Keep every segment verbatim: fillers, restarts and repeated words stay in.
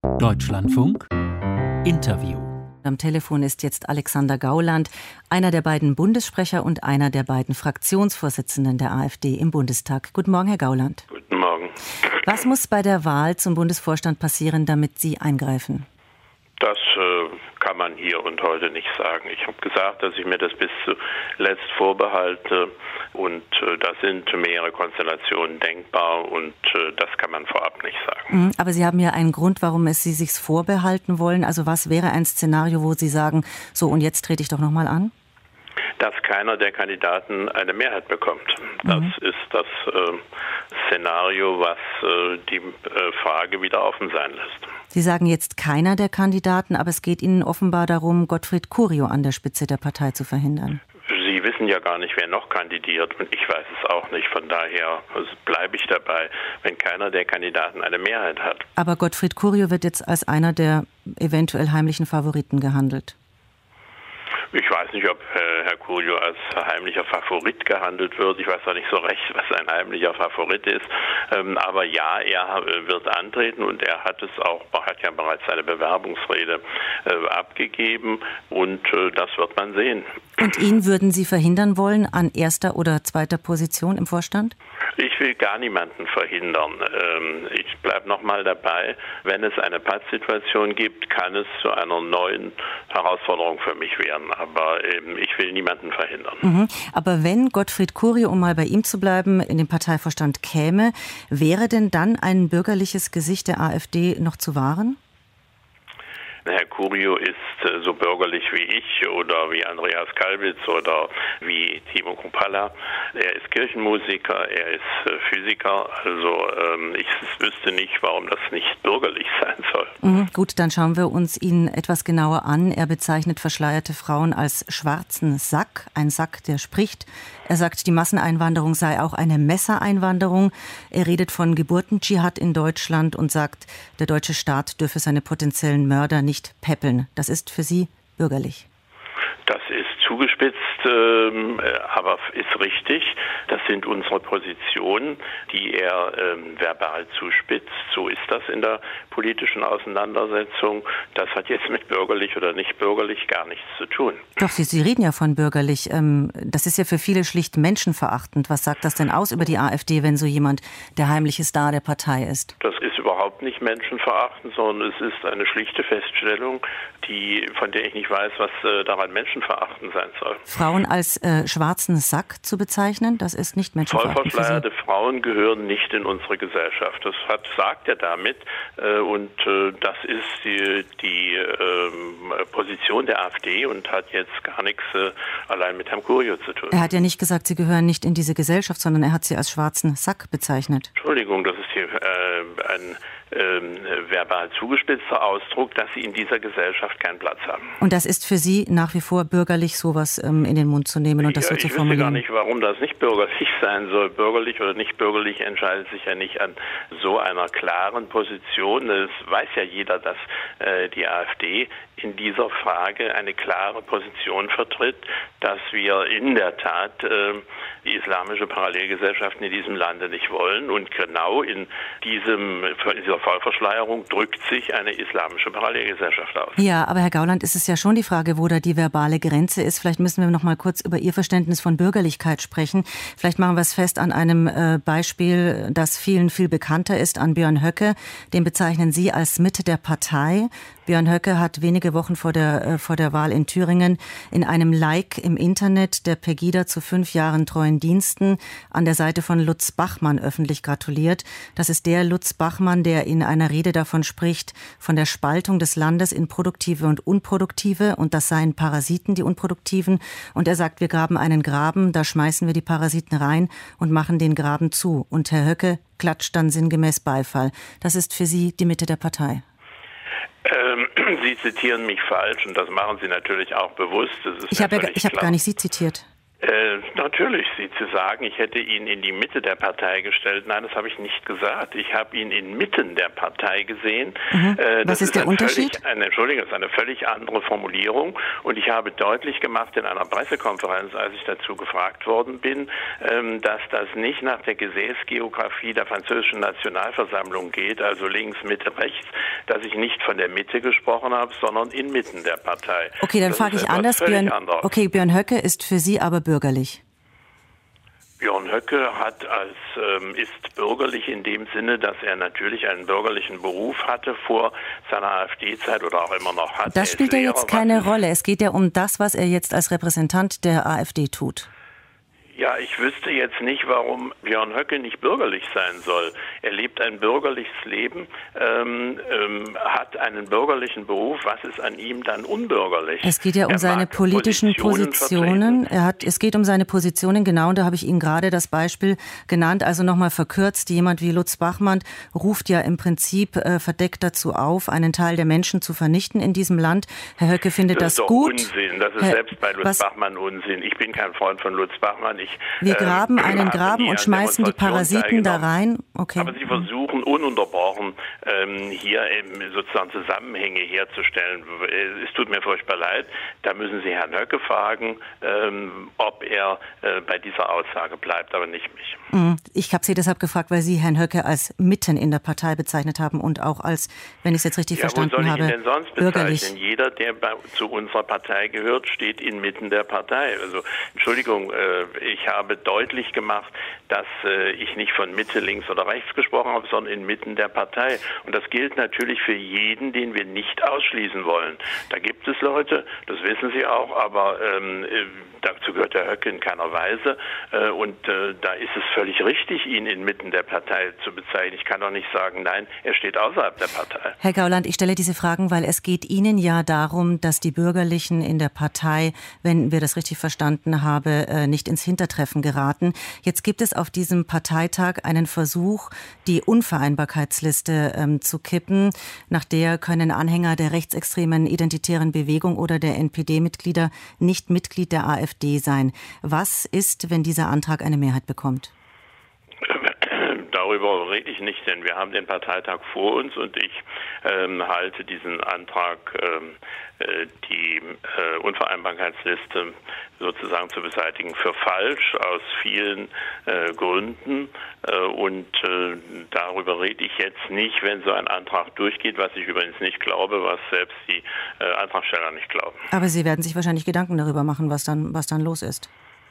Deutschlandfunk Interview. Am Telefon ist jetzt Alexander Gauland, einer der beiden Bundessprecher und einer der beiden Fraktionsvorsitzenden der AfD im Bundestag. Guten Morgen, Herr Gauland. Guten Morgen. Was muss bei der Wahl zum Bundesvorstand passieren, damit Sie eingreifen? Das äh, kann man hier und heute nicht sagen. Ich habe gesagt, dass ich mir das bis zuletzt vorbehalte und äh, da sind mehrere Konstellationen denkbar und äh, das kann man vorab nicht sagen. Aber Sie haben ja einen Grund, warum es Sie sich vorbehalten wollen. Also was wäre ein Szenario, wo Sie sagen, so und jetzt trete ich doch nochmal an? Dass keiner der Kandidaten eine Mehrheit bekommt. Das mhm. ist das äh, Szenario, was äh, die äh, Frage wieder offen sein lässt. Sie sagen jetzt keiner der Kandidaten, aber es geht Ihnen offenbar darum, Gottfried Curio an der Spitze der Partei zu verhindern. Sie wissen ja gar nicht, wer noch kandidiert und ich weiß es auch nicht. Von daher bleibe ich dabei, wenn keiner der Kandidaten eine Mehrheit hat. Aber Gottfried Curio wird jetzt als einer der eventuell heimlichen Favoriten gehandelt. Ich weiß nicht, ob äh, Herr Curio als heimlicher Favorit gehandelt wird. Ich weiß auch nicht so recht, was ein heimlicher Favorit ist. Ähm, aber ja, er äh, wird antreten und er hat es auch, hat ja bereits seine Bewerbungsrede äh, abgegeben und äh, das wird man sehen. Und ihn würden Sie verhindern wollen an erster oder zweiter Position im Vorstand? Ich will gar niemanden verhindern. Ähm, ich bleibe nochmal dabei, wenn es eine Pattsituation gibt, kann es zu einer neuen Herausforderung für mich werden. Aber ähm, ich will niemanden verhindern. Mhm. Aber wenn Gottfried Curio, um mal bei ihm zu bleiben, in den Parteivorstand käme, wäre denn dann ein bürgerliches Gesicht der AfD noch zu wahren? Herr Curio ist äh, so bürgerlich wie ich oder wie Andreas Kalbitz oder wie Timo Kruppalla. Er ist Kirchenmusiker, er ist äh, Physiker. Also ähm, ich wüsste nicht, warum das nicht bürgerlich sein soll. Mhm, gut, dann schauen wir uns ihn etwas genauer an. Er bezeichnet verschleierte Frauen als schwarzen Sack, ein Sack, der spricht. Er sagt, die Masseneinwanderung sei auch eine Messereinwanderung. Er redet von Geburtendschihad in Deutschland und sagt, der deutsche Staat dürfe seine potenziellen Mörder nicht peppeln. Das ist für Sie bürgerlich. Das ist zugespitzt, ähm, aber ist richtig. Das sind unsere Positionen, die er ähm, verbal zuspitzt. So ist das in der politischen Auseinandersetzung. Das hat jetzt mit bürgerlich oder nicht bürgerlich gar nichts zu tun. Doch, Sie, Sie reden ja von bürgerlich. Ähm, das ist ja für viele schlicht menschenverachtend. Was sagt das denn aus über die AfD, wenn so jemand der heimliche Star der Partei ist? Das ist überhaupt nicht menschenverachtend, sondern es ist eine schlichte Feststellung, die, von der ich nicht weiß, was äh, daran menschenverachtend sein soll. Frauen als äh, schwarzen Sack zu bezeichnen, das ist nicht menschenverachtend. Vollverschleierte Frauen gehören nicht in unsere Gesellschaft. Das hat, sagt er damit äh, und äh, das ist die, die äh, Position der AfD und hat jetzt gar nichts äh, allein mit Herrn Curio zu tun. Er hat ja nicht gesagt, Sie gehören nicht in diese Gesellschaft, sondern er hat Sie als schwarzen Sack bezeichnet. Entschuldigung, das ist hier äh, ein ähm, verbal zugespitzter Ausdruck, dass sie in dieser Gesellschaft keinen Platz haben. Und das ist für Sie nach wie vor bürgerlich, sowas ähm, in den Mund zu nehmen und ja, das so zu formulieren? Ich wüsste gar nicht, warum das nicht bürgerlich sein soll. Bürgerlich oder nicht bürgerlich entscheidet sich ja nicht an so einer klaren Position. Es weiß ja jeder, dass äh, die AfD in dieser Frage eine klare Position vertritt, dass wir in der Tat äh, die islamische Parallelgesellschaften in diesem Lande nicht wollen. Und genau in diesem, in dieser Vollverschleierung drückt sich eine islamische Parallelgesellschaft aus. Ja, aber Herr Gauland, ist es ja schon die Frage, wo da die verbale Grenze ist. Vielleicht müssen wir noch mal kurz über Ihr Verständnis von Bürgerlichkeit sprechen. Vielleicht machen wir es fest an einem äh, Beispiel, das vielen viel bekannter ist, an Björn Höcke. Den bezeichnen Sie als Mitte der Partei. Björn Höcke hat wenige Wochen vor der, äh, vor der Wahl in Thüringen in einem Like im Internet der Pegida zu fünf Jahren treuen Diensten an der Seite von Lutz Bachmann öffentlich gratuliert. Das ist der Lutz Bachmann, der in einer Rede davon spricht, von der Spaltung des Landes in Produktive und Unproduktive, und das seien Parasiten, die Unproduktiven. Und er sagt, wir graben einen Graben, da schmeißen wir die Parasiten rein und machen den Graben zu. Und Herr Höcke klatscht dann sinngemäß Beifall. Das ist für Sie die Mitte der Partei. Ähm, Sie zitieren mich falsch und das machen Sie natürlich auch bewusst. Das ist ich habe ja, ich hab gar nicht Sie zitiert. Äh, natürlich, Sie zu sagen, ich hätte ihn in die Mitte der Partei gestellt. Nein, das habe ich nicht gesagt. Ich habe ihn inmitten der Partei gesehen. Mhm. Äh, Was ist, ist der Unterschied? Völlig, eine, Entschuldigung, das ist eine völlig andere Formulierung. Und ich habe deutlich gemacht in einer Pressekonferenz, als ich dazu gefragt worden bin, ähm, dass das nicht nach der Gesäßgeografie der französischen Nationalversammlung geht, also links, Mitte, rechts, dass ich nicht von der Mitte gesprochen habe, sondern inmitten der Partei. Okay, dann frage ich anders. Björn, okay, Björn Höcke ist für Sie aber bürgerlich. Björn Höcke hat als, ähm, ist bürgerlich in dem Sinne, dass er natürlich einen bürgerlichen Beruf hatte vor seiner AfD-Zeit oder auch immer noch hat. Das spielt ja jetzt keine Rolle. Es geht ja um das, was er jetzt als Repräsentant der AfD tut. Ja, ich wüsste jetzt nicht, warum Björn Höcke nicht bürgerlich sein soll. Er lebt ein bürgerliches Leben, ähm, ähm, hat einen bürgerlichen Beruf. Was ist an ihm dann unbürgerlich? Es geht ja um er seine politischen Positionen. Positionen. Er hat, es geht um seine Positionen, genau, und da habe ich Ihnen gerade das Beispiel genannt, also nochmal verkürzt. Jemand wie Lutz Bachmann ruft ja im Prinzip äh, verdeckt dazu auf, einen Teil der Menschen zu vernichten in diesem Land. Herr Höcke findet das, das ist gut. Unsinn. Das ist Herr, selbst bei Lutz was, Bachmann Unsinn. Ich bin kein Freund von Lutz Bachmann. Ich, Wir graben ähm, einen Graben und schmeißen die Parasiten da rein. Okay. Aber Sie versuchen ununterbrochen ähm, hier eben sozusagen Zusammenhänge herzustellen. Es tut mir furchtbar leid. Da müssen Sie Herrn Höcke fragen, ähm, ob er äh, bei dieser Aussage bleibt, aber nicht mich. Ich habe Sie deshalb gefragt, weil Sie Herrn Höcke als mitten in der Partei bezeichnet haben und auch als, wenn ich es jetzt richtig ja, verstanden wo soll ich habe, ihn denn sonst bürgerlich. Bezeichnen? Jeder, der bei, zu unserer Partei gehört, steht inmitten der Partei. Also Entschuldigung, äh, ich habe deutlich gemacht, dass äh, ich nicht von Mitte, links oder rechts gesprochen habe, sondern inmitten der Partei. Und das gilt natürlich für jeden, den wir nicht ausschließen wollen. Da gibt es Leute, das wissen Sie auch, aber ähm, dazu gehört der Höcke in keiner Weise. Äh, und äh, da ist es völlig richtig, ihn inmitten der Partei zu bezeichnen. Ich kann doch nicht sagen, nein, er steht außerhalb der Partei. Herr Gauland, ich stelle diese Fragen, weil es geht Ihnen ja darum, dass die Bürgerlichen in der Partei, wenn wir das richtig verstanden haben, nicht ins Hintertreffen geraten. Jetzt gibt es auf diesem Parteitag einen Versuch, die Unvereinbarkeitsliste ähm, zu kippen. Nach der können Anhänger der rechtsextremen identitären Bewegung oder der N P D-Mitglieder nicht Mitglied der AfD sein. Was ist, wenn dieser Antrag eine Mehrheit bekommt? Darüber rede ich nicht, denn wir haben den Parteitag vor uns und ich ähm, halte diesen Antrag, ähm, äh, die äh, Unvereinbarkeitsliste sozusagen zu beseitigen, für falsch aus vielen äh, Gründen. Äh, und äh, darüber rede ich jetzt nicht, wenn so ein Antrag durchgeht, was ich übrigens nicht glaube, was selbst die äh, Antragsteller nicht glauben. Aber Sie werden sich wahrscheinlich Gedanken darüber machen, was dann, was dann los ist.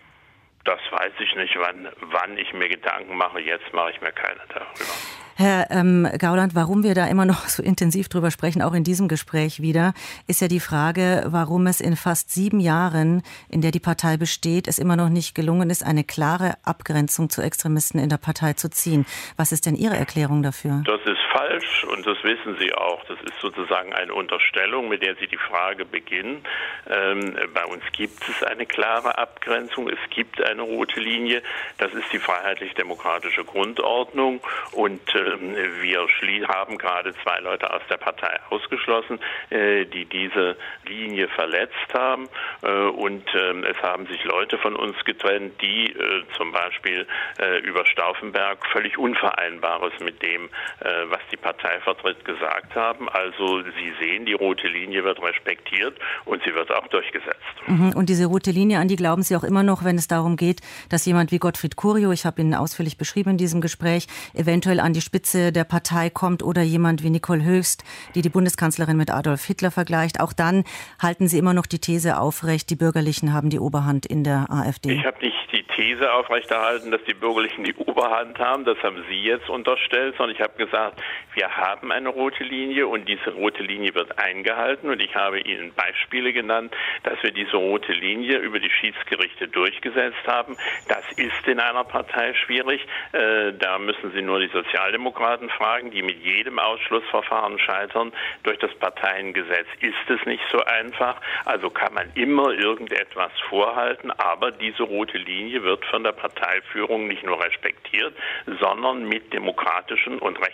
Das weiß ich nicht, wann, wann ich mir Gedanken mache. Jetzt mache ich mir keine darüber. Herr ähm, Gauland, warum wir da immer noch so intensiv drüber sprechen, auch in diesem Gespräch wieder, ist ja die Frage, warum es in fast sieben Jahren, in der die Partei besteht, es immer noch nicht gelungen ist, eine klare Abgrenzung zu Extremisten in der Partei zu ziehen. Was ist denn Ihre Erklärung dafür? Das ist falsch und das wissen Sie auch. Das ist sozusagen eine Unterstellung, mit der Sie die Frage beginnen. Ähm, bei uns gibt es eine klare Abgrenzung. Es gibt eine rote Linie. Das ist die freiheitlich-demokratische Grundordnung und äh, wir haben gerade zwei Leute aus der Partei ausgeschlossen, die diese Linie verletzt haben. Und es haben sich Leute von uns getrennt, die zum Beispiel über Stauffenberg völlig Unvereinbares mit dem, was die Partei vertritt, gesagt haben. Also Sie sehen, die rote Linie wird respektiert und sie wird auch durchgesetzt. Und diese rote Linie, an die glauben Sie auch immer noch, wenn es darum geht, dass jemand wie Gottfried Curio, ich habe ihn ausführlich beschrieben in diesem Gespräch, eventuell an die Spitze der Partei kommt oder jemand wie Nicole Höchst, die die Bundeskanzlerin mit Adolf Hitler vergleicht. Auch dann halten Sie immer noch die These aufrecht, die Bürgerlichen haben die Oberhand in der AfD. Ich habe nicht die These aufrechterhalten, dass die Bürgerlichen die Oberhand haben. Das haben Sie jetzt unterstellt, sondern ich habe gesagt, wir haben eine rote Linie und diese rote Linie wird eingehalten. Und ich habe Ihnen Beispiele genannt, dass wir diese rote Linie über die Schiedsgerichte durchgesetzt haben. Das ist in einer Partei schwierig. Äh, da müssen Sie nur die Sozialdemokraten fragen, die mit jedem Ausschlussverfahren scheitern. Durch das Parteiengesetz ist es nicht so einfach. Also kann man immer irgendetwas vorhalten, aber diese rote Linie wird von der Parteiführung nicht nur respektiert, sondern mit demokratischen und rechtsstaatlichen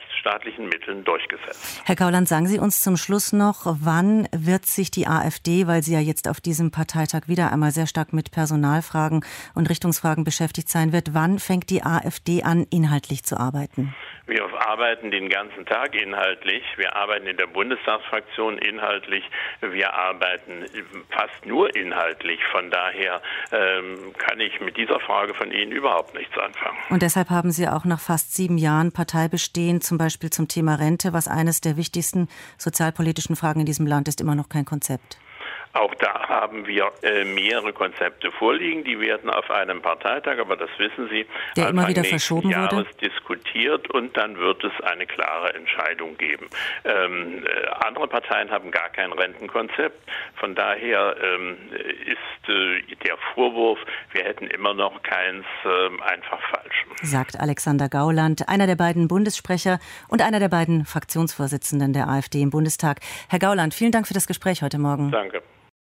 rechtlichen Mitteln durchgesetzt. Herr Gauland, sagen Sie uns zum Schluss noch, wann wird sich die AfD, weil sie ja jetzt auf diesem Parteitag wieder einmal sehr stark mit Personalfragen und Richtungsfragen beschäftigt sein wird, wann fängt die AfD an, inhaltlich zu arbeiten? Wir arbeiten den ganzen Tag inhaltlich. Wir arbeiten in der Bundestagsfraktion inhaltlich. Wir arbeiten fast nur inhaltlich. Von daher ähm, kann ich mit dieser Frage von Ihnen überhaupt nichts anfangen. Und deshalb haben Sie auch nach fast sieben Jahren Parteibestehen, zum Beispiel zum Thema Rente, was eines der wichtigsten sozialpolitischen Fragen in diesem Land ist, immer noch kein Konzept. Auch da haben wir äh, mehrere Konzepte vorliegen. Die werden auf einem Parteitag, aber das wissen Sie, der immer wieder verschoben Jahres wurde, diskutiert und dann wird es eine klare Entscheidung geben. Ähm, äh, andere Parteien haben gar kein Rentenkonzept. Von daher ähm, ist äh, der Vorwurf, wir hätten immer noch keins, äh, einfach falsch. Sagt Alexander Gauland, einer der beiden Bundessprecher und einer der beiden Fraktionsvorsitzenden der AfD im Bundestag. Herr Gauland, vielen Dank für das Gespräch heute Morgen. Danke.